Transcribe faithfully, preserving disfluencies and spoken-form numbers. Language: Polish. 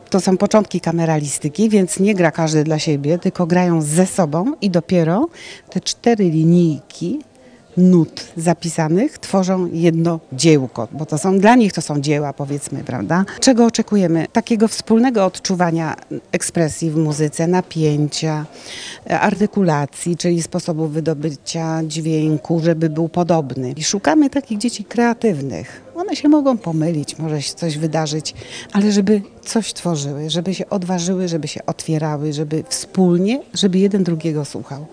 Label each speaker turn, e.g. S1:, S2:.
S1: To są początki kameralistyki, więc nie gra każdy dla siebie, tylko grają ze sobą i dopiero te cztery linijki nut zapisanych tworzą jedno dziełko, bo to są dla nich to są dzieła, powiedzmy, prawda? Czego oczekujemy? Takiego wspólnego odczuwania ekspresji w muzyce, napięcia, artykulacji, czyli sposobów wydobycia dźwięku, żeby był podobny. I szukamy takich dzieci kreatywnych. One się mogą pomylić, może się coś wydarzyć, ale żeby coś tworzyły, żeby się odważyły, żeby się otwierały, żeby wspólnie, żeby jeden drugiego słuchał.